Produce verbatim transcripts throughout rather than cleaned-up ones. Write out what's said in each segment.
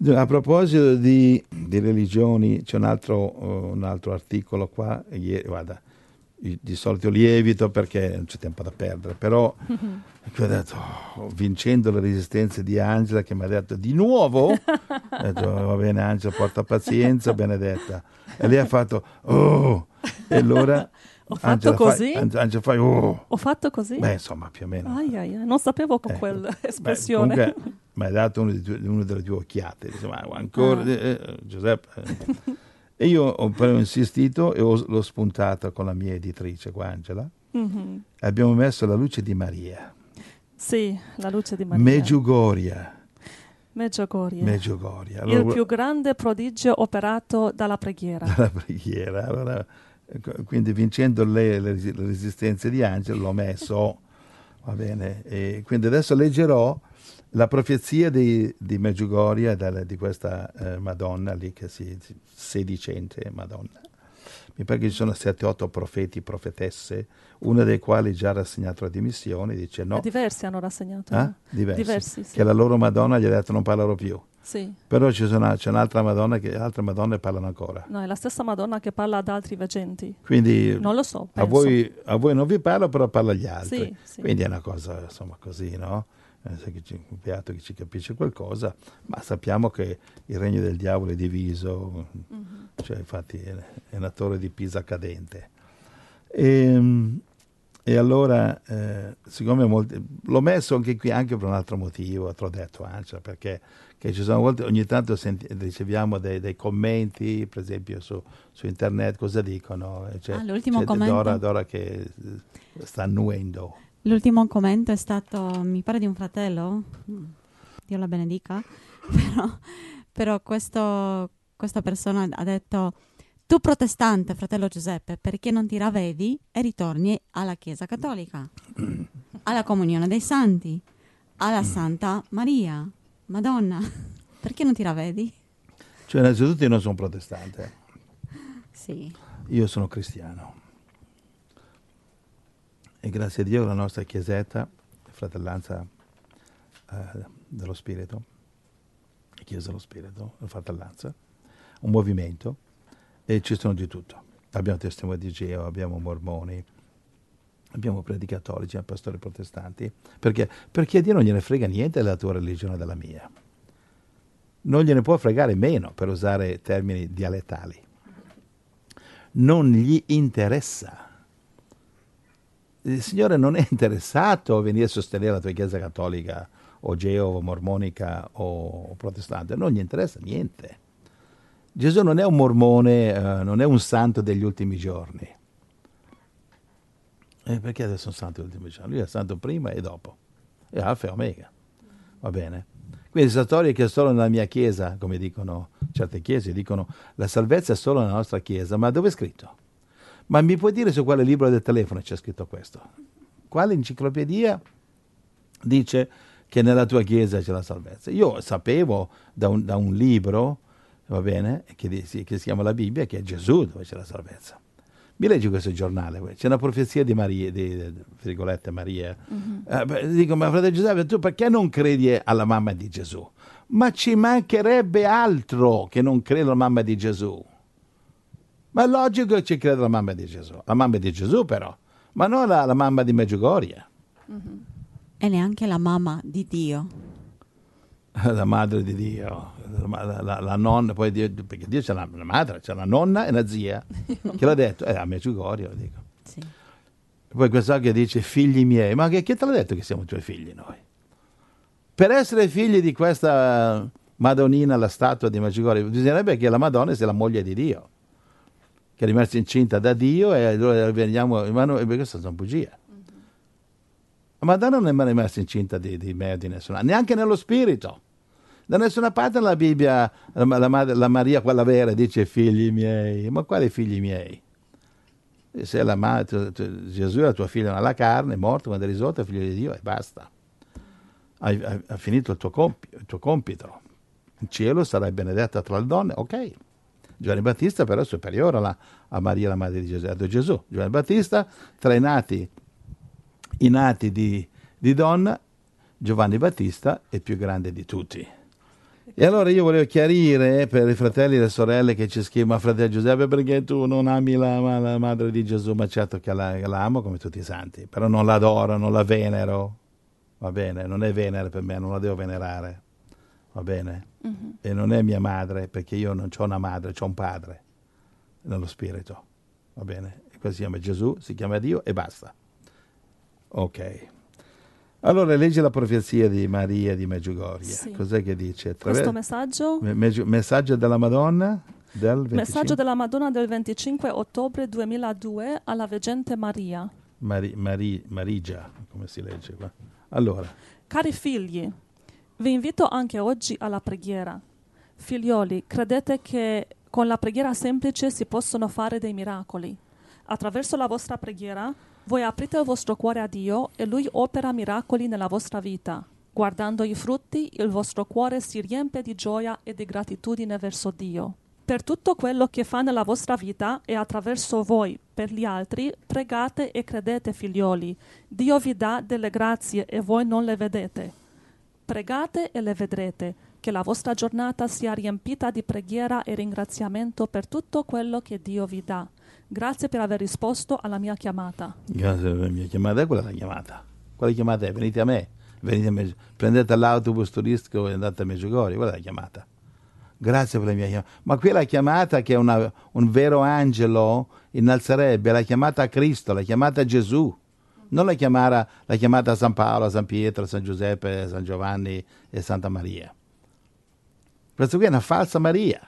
A proposito di, di religioni, c'è un altro, uh, un altro articolo qua, ieri, guarda, di solito lievito perché non c'è tempo da perdere, però ho detto, oh, vincendo le resistenze di Angela che mi ha detto di nuovo, ho detto, va bene Angela, porta pazienza, benedetta, e lei ha fatto oh, e allora ho fatto Angela così? Fai, Angela fai oh. Ho fatto così? Beh, insomma, più o meno. Ai, ai, non sapevo con eh, quell'espressione. Beh, comunque mi hai dato una, una delle tue occhiate, dice, ma ancora, ah. eh, Giuseppe... Eh. E io ho però insistito e ho, l'ho spuntata con la mia editrice qua, Angela. Mm-hmm. Abbiamo messo la luce di Maria. Sì, la luce di Maria. Medjugorje. Medjugorje. Medjugorje. Allora, il più grande prodigio operato dalla preghiera. Dalla preghiera. Allora, quindi vincendo le, le, le resistenze di Angela l'ho messo, va bene. E quindi adesso leggerò la profezia di, di Medjugorje, di questa eh, Madonna lì, che si, sedicente Madonna. Mi pare che ci sono sette otto profeti, profetesse, una dei quali già ha rassegnato la dimissione, dice no. E diversi hanno rassegnato. Eh? Diversi. Diversi sì. Che la loro Madonna gli ha detto non parlerò più. Sì. Però ci sono, c'è un'altra Madonna che altre Madonne parlano ancora. No, è la stessa Madonna che parla ad altri veggenti. Quindi non lo so, a voi, a voi non vi parlo, però parla agli altri. Sì, sì. Quindi è una cosa, insomma, così, no? Un beato che ci capisce qualcosa, ma sappiamo che il regno del diavolo è diviso, mm-hmm. Cioè infatti è, è una torre di Pisa cadente. E, e allora, eh, siccome molti, l'ho messo anche qui anche per un altro motivo, te l'ho detto Angela, perché che ci sono volte, ogni tanto senti, riceviamo dei, dei commenti, per esempio su, su internet, cosa dicono? Cioè, ah, l'ultimo cioè, commento. Dora, Dora che sta annuendo. L'ultimo commento è stato, mi pare di un fratello, Dio la benedica, però, però questo, questa persona ha detto: tu protestante, fratello Giuseppe, perché non ti ravvedi e ritorni alla Chiesa Cattolica, alla comunione dei santi, alla Santa Maria, Madonna, perché non ti ravvedi? Cioè, innanzitutto io non sono protestante. Sì. Io sono cristiano. E grazie a Dio la nostra chiesetta, fratellanza eh, dello Spirito, Chiesa dello Spirito, la fratellanza, un movimento, e ci sono di tutto. Abbiamo testimoni di Geo, abbiamo mormoni, abbiamo predicatori, abbiamo pastori protestanti, perché, perché a Dio non gliene frega niente della tua religione della mia. Non gliene può fregare meno, per usare termini dialettali. Non gli interessa. Il Signore non è interessato a venire a sostenere la tua Chiesa cattolica o geo o mormonica o protestante, non gli interessa niente. Gesù non è un mormone, uh, non è un santo degli ultimi giorni. E perché adesso è un santo degli ultimi giorni? Lui è santo prima e dopo, è alfa e omega, va bene? Quindi questa storia che è solo nella mia Chiesa, come dicono certe chiese, dicono la salvezza è solo nella nostra Chiesa, ma dove è scritto? Ma mi puoi dire su quale libro del telefono c'è scritto questo? Quale enciclopedia dice che nella tua chiesa c'è la salvezza? Io sapevo da un, da un libro, va bene, che, che si chiama la Bibbia, che è Gesù dove c'è la salvezza. Mi leggi questo giornale, c'è una profezia di Maria, di, di virgolette Maria. Mm-hmm. Eh, beh, dico, ma fratello Giuseppe, tu perché non credi alla mamma di Gesù? Ma ci mancherebbe altro che non crede alla mamma di Gesù. Ma è logico che ci crede la mamma di Gesù, la mamma di Gesù però, ma non la, la mamma di Medjugorje. Mm-hmm. E neanche la mamma di Dio. La madre di Dio, la, la, la nonna, poi Dio, perché Dio c'è una, una madre, c'è una nonna e una zia, che l'ha detto, eh, a Medjugorje lo dico. Sì. Poi questa che dice figli miei, ma che, chi te l'ha detto che siamo tuoi figli noi? Per essere figli di questa Madonnina, la statua di Medjugorje, bisognerebbe che la Madonna sia la moglie di Dio, che è rimasta incinta da Dio e allora veniamo, ma no, questa è una bugia. Mm-hmm. La Madonna non è mai rimasta incinta di, di me o di nessuno, neanche nello spirito. Da nessuna parte nella Bibbia la, la, la Maria, quella vera, dice figli miei. Ma quali figli miei? Se la madre, tu, tu, Gesù è la tua figlia nella carne, è morto, quando è risorto è figlio di Dio e basta. Hai, hai, hai finito il tuo, compi, il tuo compito. In cielo sarai benedetta tra le donne, ok. Giovanni Battista però è superiore alla, a Maria, la madre di Gesù. È Gesù. Giovanni Battista, tra i nati, i nati di, di donna, Giovanni Battista è più grande di tutti. E allora io volevo chiarire per i fratelli e le sorelle che ci scrivono: ma fratello Giuseppe, perché tu non ami la, la madre di Gesù? Ma certo che la, la amo come tutti i santi, però non la adoro, non la venero, va bene? Non è venere per me, non la devo venerare, va bene? Mm-hmm. E non è mia madre, perché io non ho una madre, ho un padre nello spirito, va bene? E questo si chiama Gesù, si chiama Dio e basta. Ok. Allora leggi la profezia di Maria di Medjugorje. Sì. Cos'è che dice? Attraver- Questo messaggio? Me- messaggio della Madonna del venticinque? Messaggio della Madonna del venticinque ottobre duemiladue alla veggente Maria. Mari- Mari- Marigia, come si legge qua? Allora. Cari figli, vi invito anche oggi alla preghiera. Figlioli, credete che con la preghiera semplice si possono fare dei miracoli. Attraverso la vostra preghiera voi aprite il vostro cuore a Dio e Lui opera miracoli nella vostra vita. Guardando i frutti, il vostro cuore si riempie di gioia e di gratitudine verso Dio. Per tutto quello che fa nella vostra vita e attraverso voi, per gli altri, pregate e credete, figlioli. Dio vi dà delle grazie e voi non le vedete. Pregate e le vedrete, che la vostra giornata sia riempita di preghiera e ringraziamento per tutto quello che Dio vi dà. Grazie per aver risposto alla mia chiamata. Grazie per la mia chiamata. E quella è la chiamata. Quale chiamata è? Venite a me. Venite a me. Prendete l'autobus turistico e andate a Medjugorje. Quella è la chiamata. Grazie per la mia chiamata. Ma qui la chiamata che è una, un vero angelo innalzerebbe, la chiamata a Cristo, la chiamata a Gesù. Non la chiamata, la chiamata a San Paolo, a San Pietro, a San Giuseppe, a San Giovanni e Santa Maria. Questa qui è una falsa Maria.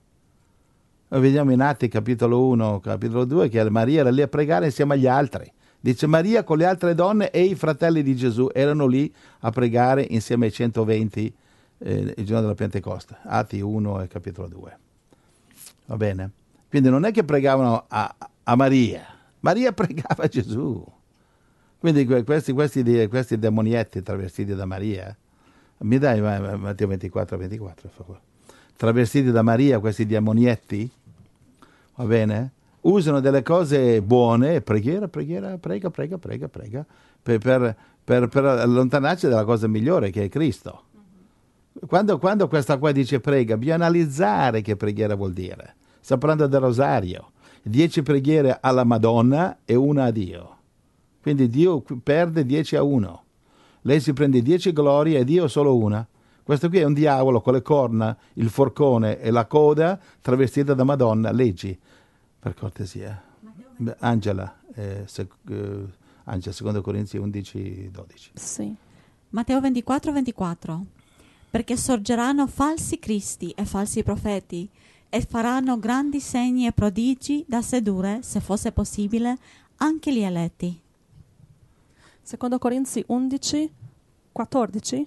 Noi vediamo in Atti capitolo uno, capitolo due, che Maria era lì a pregare insieme agli altri. Dice Maria con le altre donne e i fratelli di Gesù erano lì a pregare insieme ai centoventi eh, il giorno della Pentecoste. Atti uno e capitolo due. Va bene? Quindi non è che pregavano a, a Maria. Maria pregava a Gesù. Quindi questi, questi, questi demonietti travestiti da Maria, mi dai Matteo ventiquattro ventiquattro, per favore. Travestiti da Maria, questi demonietti, va bene? Usano delle cose buone, preghiera, preghiera, prega, prega, prega, prega, per, per, per, per allontanarci dalla cosa migliore che è Cristo. Quando, quando questa qua dice prega, bisogna analizzare che preghiera vuol dire. Sta parlando del rosario. Dieci preghiere alla Madonna e una a Dio. Quindi Dio perde dieci a uno. Lei si prende dieci glorie e Dio solo una. Questo qui è un diavolo con le corna, il forcone e la coda travestita da Madonna. Leggi, per cortesia. Angela, eh, sec, eh, Angela, secondo Corinzi undici dodici. Sì. Matteo ventiquattro ventiquattro. Perché sorgeranno falsi cristi e falsi profeti e faranno grandi segni e prodigi da sedurre, se fosse possibile, anche gli eletti. Secondo Corinzi undici quattordici.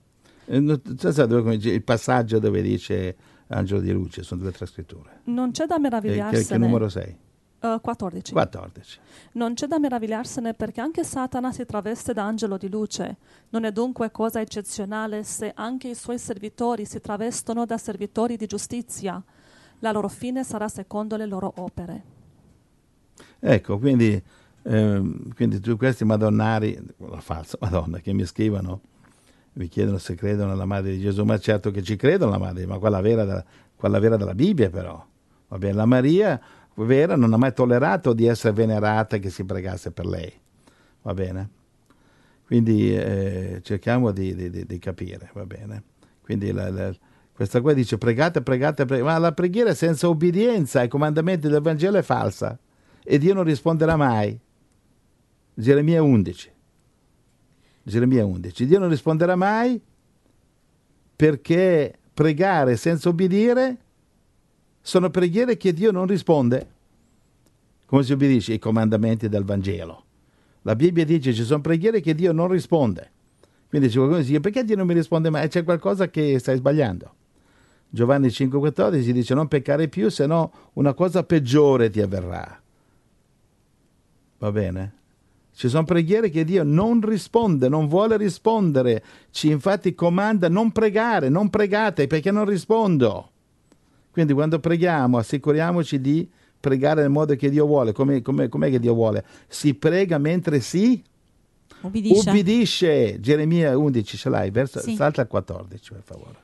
Il passaggio dove dice angelo di luce, sono due o tre scritture. Non c'è da meravigliarsene. Che, che numero sei? Uh, quattordici. quattordici. Non c'è da meravigliarsene perché anche Satana si traveste da angelo di luce. Non è dunque cosa eccezionale se anche i suoi servitori si travestono da servitori di giustizia. La loro fine sarà secondo le loro opere. Ecco, quindi, ehm, quindi tu, questi madonnari, la falsa Madonna, che mi scrivono, mi chiedono se credono alla Madre di Gesù, ma certo che ci credono alla Madre, ma quella vera, quella vera della Bibbia però. Va bene, la Maria vera non ha mai tollerato di essere venerata e che si pregasse per lei. Va bene? Quindi eh, cerchiamo di, di, di capire, va bene? Quindi la, la, questa qua dice pregate, pregate, pregate, ma la preghiera senza obbedienza ai comandamenti del Vangelo è falsa e Dio non risponderà mai. Geremia undici. Geremia undici. Dio non risponderà mai perché pregare senza obbedire sono preghiere che Dio non risponde. Come si obbedisce? I comandamenti del Vangelo. La Bibbia dice ci sono preghiere che Dio non risponde. Quindi c'è qualcuno che dice perché Dio non mi risponde mai? C'è qualcosa che stai sbagliando. Giovanni cinque quattordici dice non peccare più, se no una cosa peggiore ti avverrà. Va bene? Ci sono preghiere che Dio non risponde, non vuole rispondere. Ci infatti comanda non pregare, non pregate perché non rispondo. Quindi quando preghiamo assicuriamoci di pregare nel modo che Dio vuole. Come, come, com'è che Dio vuole? Si prega mentre si ubbidisce. ubbidisce. Geremia undici ce l'hai? Verso, sì. Salta al quattordici per favore.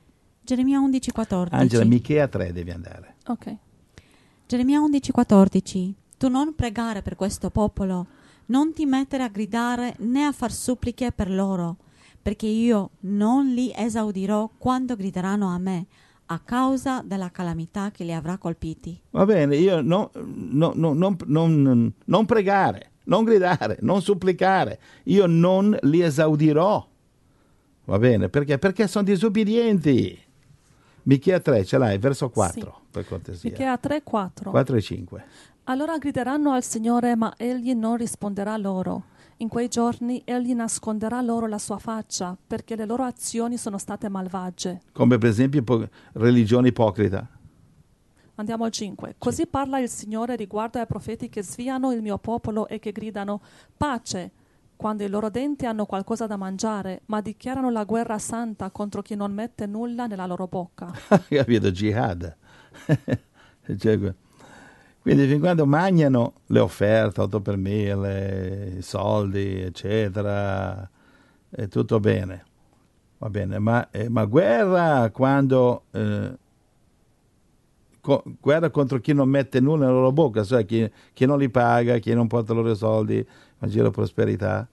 Geremia undici quattordici. Angela, Michea tre devi andare. Ok. Geremia undici quattordici. Tu non pregare per questo popolo, non ti mettere a gridare né a far suppliche per loro, perché io non li esaudirò quando grideranno a me, a causa della calamità che li avrà colpiti. Va bene, io no, no, no, non, non, non pregare, non gridare, non supplicare. Io non li esaudirò. Va bene, perché? Perché sono disubbidienti. Michea tre, ce l'hai, verso quattro, Sì. per cortesia. Michea tre, quattro. quattro e cinque. Allora grideranno al Signore, ma egli non risponderà loro. In quei giorni egli nasconderà loro la sua faccia, perché le loro azioni sono state malvagie. Come per esempio ipo- religione ipocrita. Andiamo al cinque. Così parla il Signore riguardo ai profeti che sviano il mio popolo e che gridano pace, quando i loro denti hanno qualcosa da mangiare, ma dichiarano la guerra santa contro chi non mette nulla nella loro bocca. Capito? Jihad. Cioè, quindi fin quando mangiano le offerte, otto per mille, i soldi, eccetera, è tutto bene. Va bene, ma, eh, ma guerra quando... Eh, co- guerra contro chi non mette nulla nella loro bocca, cioè chi, chi non li paga, chi non porta loro i soldi, ma gira prosperità.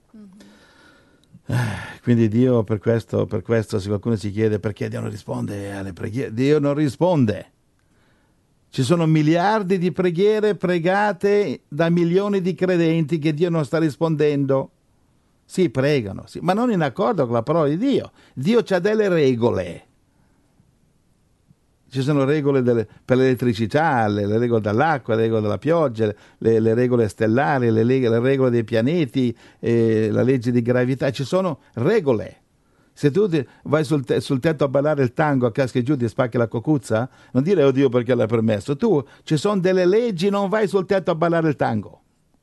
Quindi Dio per questo, per questo se qualcuno si chiede perché Dio non risponde alle preghiere, Dio non risponde. Ci sono miliardi di preghiere pregate da milioni di credenti che Dio non sta rispondendo. Sì, pregano, sì, ma non in accordo con la parola di Dio. Dio ha delle regole. Ci sono regole delle, per l'elettricità, le, le regole dell'acqua, le regole della pioggia, le, le regole stellari, le, le regole dei pianeti, eh, la legge di gravità. Ci sono regole. Se tu ti vai sul, te, sul tetto a ballare il tango, a caschi giù, ti spacchi la cocuzza, non dire oddio perché l'hai permesso. Tu, ci sono delle leggi, non vai sul tetto a ballare il tango.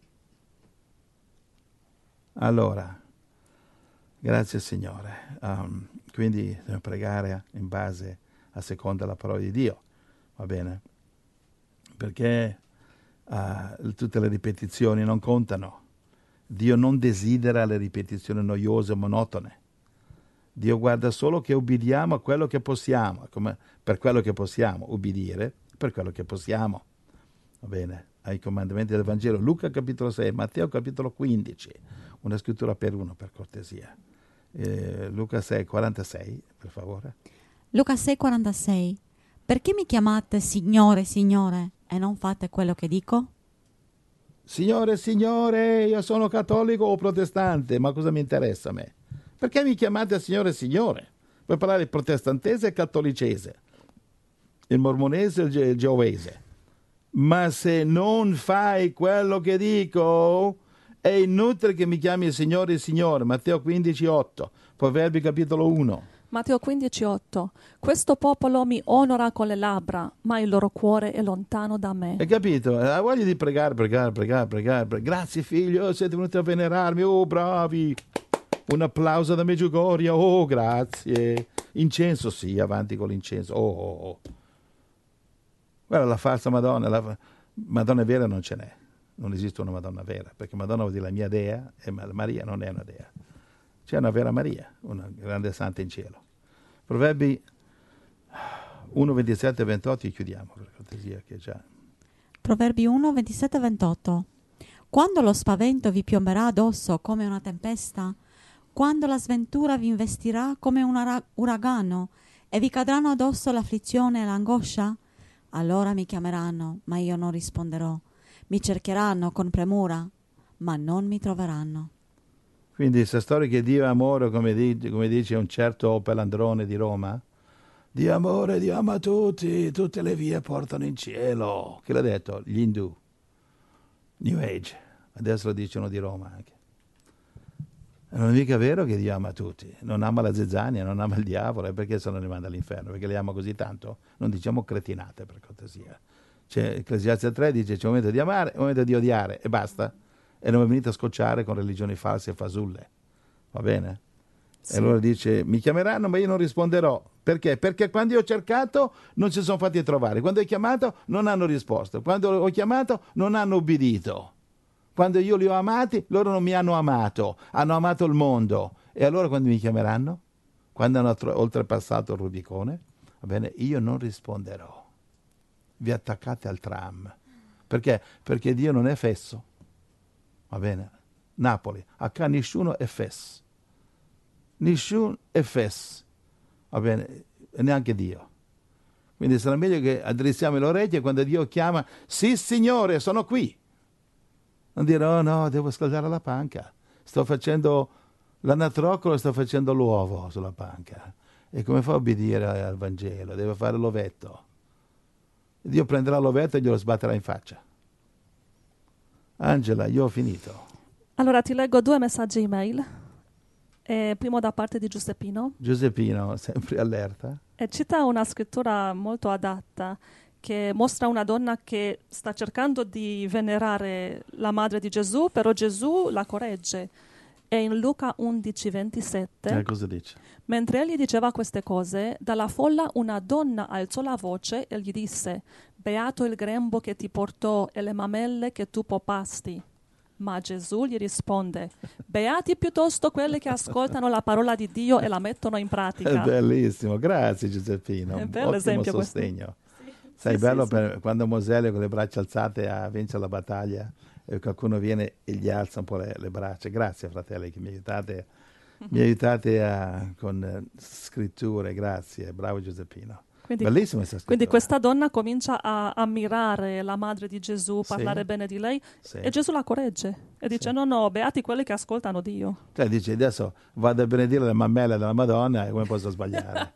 Allora, grazie Signore. Um, quindi dobbiamo pregare in base a seconda la parola di Dio, va bene? Perché uh, tutte le ripetizioni non contano. Dio non desidera le ripetizioni noiose e monotone. Dio guarda solo che ubbidiamo a quello che possiamo, come per quello che possiamo ubbidire, per quello che possiamo, va bene? Ai comandamenti del Vangelo, Luca capitolo sei, Matteo capitolo quindici, una scrittura per uno, per cortesia. Eh, Luca sei, quarantasei, per favore. Luca sei quarantasei. Perché mi chiamate Signore, Signore e non fate quello che dico? Signore, Signore, io sono cattolico o protestante, ma cosa mi interessa a me? Perché mi chiamate Signore, Signore? Per parlare il protestantese e il cattolicese, il mormonese e il, ge- il geovese. Ma se non fai quello che dico, è inutile che mi chiami Signore, Signore. Matteo quindici, otto, Proverbi capitolo uno. Matteo quindici, otto. Questo popolo mi onora con le labbra, ma il loro cuore è lontano da me. Hai capito? Ha voglia di pregare, pregare, pregare, pregare. pregare. Grazie figlio, siete venuti a venerarmi. Oh, bravi. Un applauso da Medjugorje. Oh, grazie. Incenso, sì, avanti con l'incenso. Oh, oh, oh. Guarda la falsa Madonna. La Madonna vera non ce n'è. Non esiste una Madonna vera, perché Madonna vuol dire la mia dea e Maria non è una dea. C'è una vera Maria, una grande santa in cielo. Proverbi uno, ventisette e ventotto e chiudiamo, per cortesia, che già... Proverbi uno, ventisette e ventotto. Quando lo spavento vi piomberà addosso come una tempesta, quando la sventura vi investirà come un ara- uragano e vi cadranno addosso l'afflizione e l'angoscia, allora mi chiameranno, ma io non risponderò. Mi cercheranno con premura, ma non mi troveranno. Quindi questa storia che Dio è amore, come dice, come dice un certo Pelandrone di Roma, Dio amore, Dio ama tutti, tutte le vie portano in cielo. Chi l'ha detto? Gli Hindu. New Age. Adesso lo dicono di Roma anche. Non è mica vero che Dio ama tutti. Non ama la zizzania, non ama il diavolo. E perché se non li manda all'inferno? Perché li ama così tanto? Non diciamo cretinate, per cortesia. Cioè, Ecclesiastes tre dice c'è un momento di amare e un momento di odiare e basta. E non mi venite a scocciare con religioni false e fasulle. Va bene? Sì. E allora dice, mi chiameranno ma io non risponderò. Perché? Perché quando io ho cercato non si sono fatti trovare. Quando ho chiamato non hanno risposto. Quando ho chiamato non hanno ubbidito. Quando io li ho amati, loro non mi hanno amato. Hanno amato il mondo. E allora quando mi chiameranno? Quando hanno oltrepassato il Rubicone? va bene, io non risponderò. Vi attaccate al tram. Perché? Perché Dio non è fesso. Va bene? Napoli, a ca nessuno è fesso. Nessuno è fesso. Va bene? E neanche Dio. Quindi sarà meglio che addrizziamo le orecchie quando Dio chiama, sì signore, sono qui. Non dire, oh no, devo scaldare la panca. Sto facendo l'anatrocolo, sto facendo l'uovo sulla panca. E come fa a obbedire al Vangelo? Deve fare l'ovetto. Dio prenderà l'ovetto e glielo sbatterà in faccia. Angela, io ho finito. Allora ti leggo due messaggi email. Eh, primo da parte di Giuseppino. Giuseppino, sempre allerta. E cita una scrittura molto adatta che mostra una donna che sta cercando di venerare la madre di Gesù, però Gesù la corregge. È in Luca undici ventisette. Eh, cosa dice? Mentre egli diceva queste cose, dalla folla una donna alzò la voce e gli disse: Beato il grembo che ti portò e le mamelle che tu popasti. Ma Gesù gli risponde: beati piuttosto quelli che ascoltano la parola di Dio e la mettono in pratica. È bellissimo, grazie Giuseppino. È bello Ottimo esempio sostegno. Sì. Sai, Sì, bello sì, per sì. quando Mosè con le braccia alzate a vincere la battaglia e qualcuno viene e gli alza un po' le, le braccia. Grazie fratelli che mi aiutate, mi aiutate a, con eh, scritture, grazie, bravo Giuseppino. Quindi, Bellissima questa scrittura. quindi questa donna comincia a ammirare la madre di Gesù, parlare Sì. bene di lei, Sì. e Gesù la corregge e dice: Sì. no, no, beati quelli che ascoltano Dio. Cioè dice, adesso vado a benedire le mammelle della Madonna e come posso sbagliare?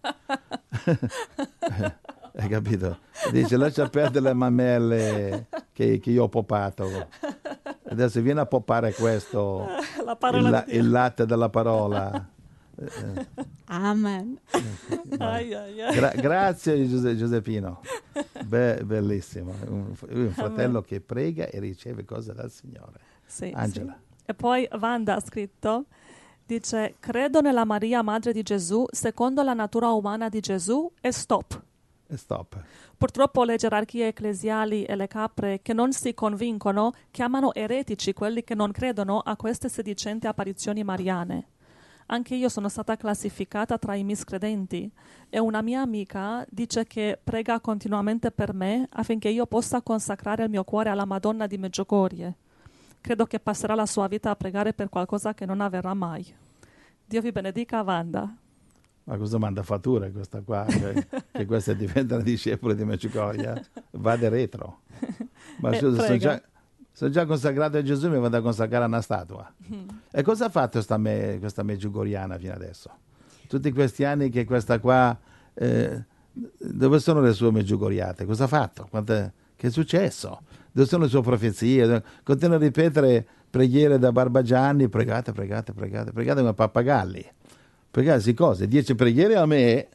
Hai capito? Dice, lascia perdere le mammelle che, che io ho poppato. Adesso vieni a poppare questo, La parola il, la- di Dio. il latte della parola. Eh, Amen. Ai, ai, ai. gra- grazie Giuse- Giuseppino. Be- bellissimo. Un, un fratello che prega e riceve cose dal Signore. Sì, Angela. sì. E poi Wanda ha scritto, dice: credo nella Maria, madre di Gesù, secondo la natura umana di Gesù, e stop. E stop. Purtroppo le gerarchie ecclesiali e le capre che non si convincono chiamano eretici quelli che non credono a queste sedicenti apparizioni mariane. Anche io sono stata classificata tra i miscredenti e una mia amica dice che prega continuamente per me affinché io possa consacrare il mio cuore alla Madonna di Medjugorje. Credo che passerà la sua vita a pregare per qualcosa che non avverrà mai. Dio vi benedica, Wanda. Ma cosa manda fattura questa qua? Che, che questa diventa una discepola di Medjugorje? Vada retro. Ma Eh, scusa, sono prega. già, sono già consacrato a Gesù, mi vado a consacrare a una statua. Mm. E cosa ha fatto sta me, questa Medjugorjana fino adesso? Tutti questi anni che questa qua... eh, dove sono le sue Medjugorjate? Cosa ha fatto? Quante, che è successo? Dove sono le sue profezie? Continua a ripetere preghiere da Barbagianni, pregate, pregate, pregate, pregate come pappagalli. Pregate sì cose, dieci preghiere a me,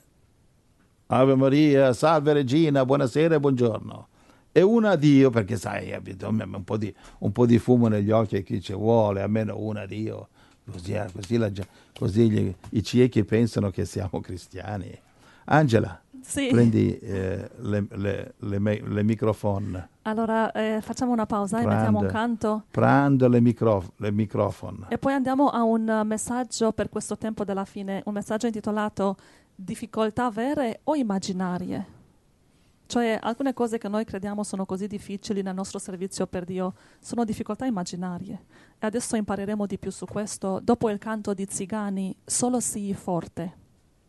Ave Maria, salve Regina, buonasera e buongiorno. E una a Dio, perché sai, un po' di, un po' di fumo negli occhi a chi ci vuole, almeno una a Dio. Così, così, la, così gli, i ciechi pensano che siamo cristiani. Angela, Sì. prendi eh, le, le, le, le microfono. Allora eh, facciamo una pausa e Prende. mettiamo un canto Prendo le, micro, le microfono. e poi andiamo a un uh, messaggio per questo tempo della fine, un messaggio intitolato difficoltà vere o immaginarie. Cioè alcune cose che noi crediamo sono così difficili nel nostro servizio per Dio sono difficoltà immaginarie. E adesso impareremo di più su questo dopo il canto di Zigani, Solo sii forte.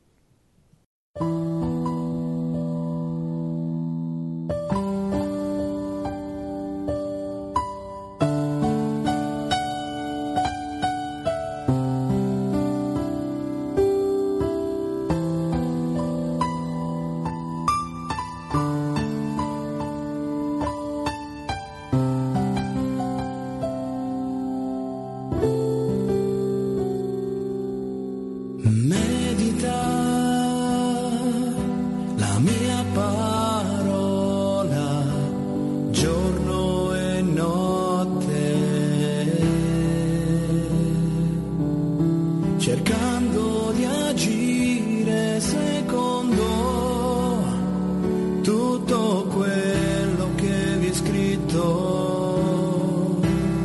Medita la mia parola giorno e notte, cercando di agire secondo tutto quello che vi è scritto,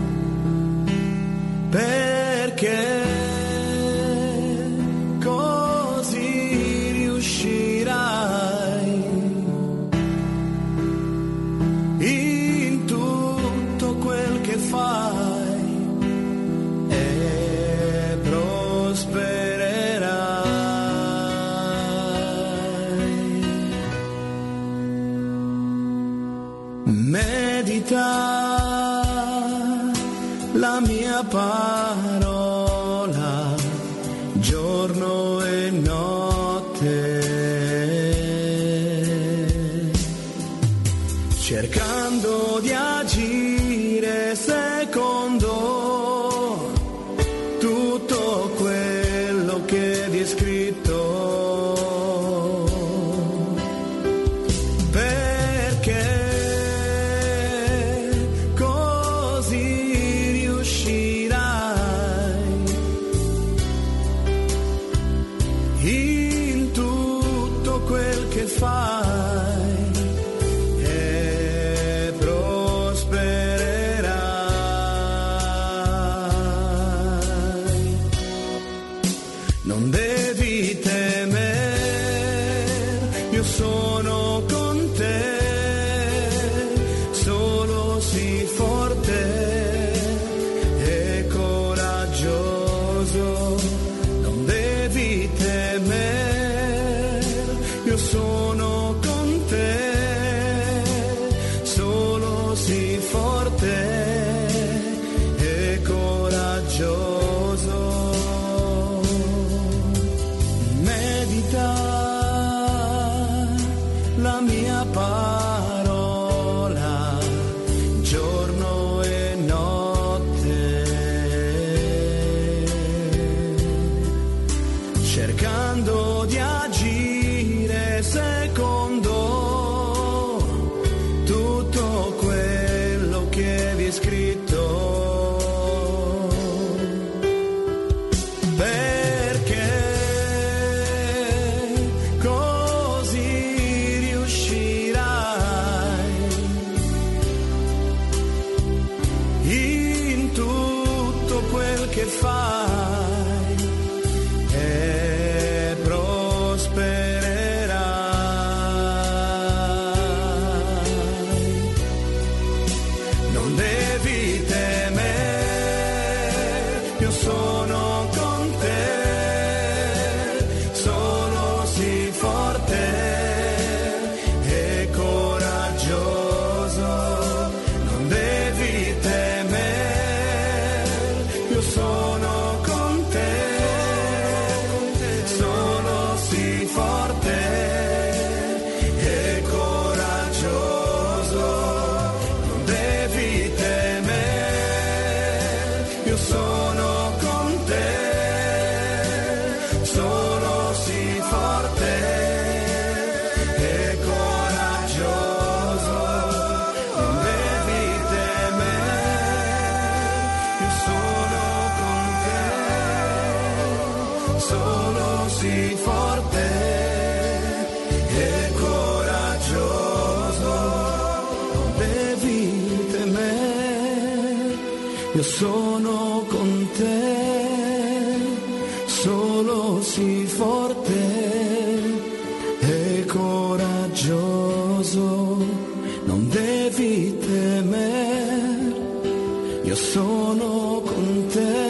perché così riuscirai medita la mia parola giorno e notte, cercando di agire secondo tutto quello che vi è scritto, perché così riuscirai in tutto quel che fai. Non devi temere, io sono con te, solo sii forte e coraggioso. Non devi temere, io sono con te, solo sii forte e coraggioso. La mia parola giorno e notte, cercando di agire secondo tutto quello che vi è scritto. Che fai e prospererai. Non devi temere, io sono con te, solo sii forte e coraggioso. Non devi temere, io sono con te, solo sii forte e coraggioso. Non devi temere, io sono con te, solo sii forte e coraggioso. Non devi temere, io sono solo sii forte e coraggioso. Non devi temere, io sono con te, solo sii forte e coraggioso. Non devi temere, io sono con te,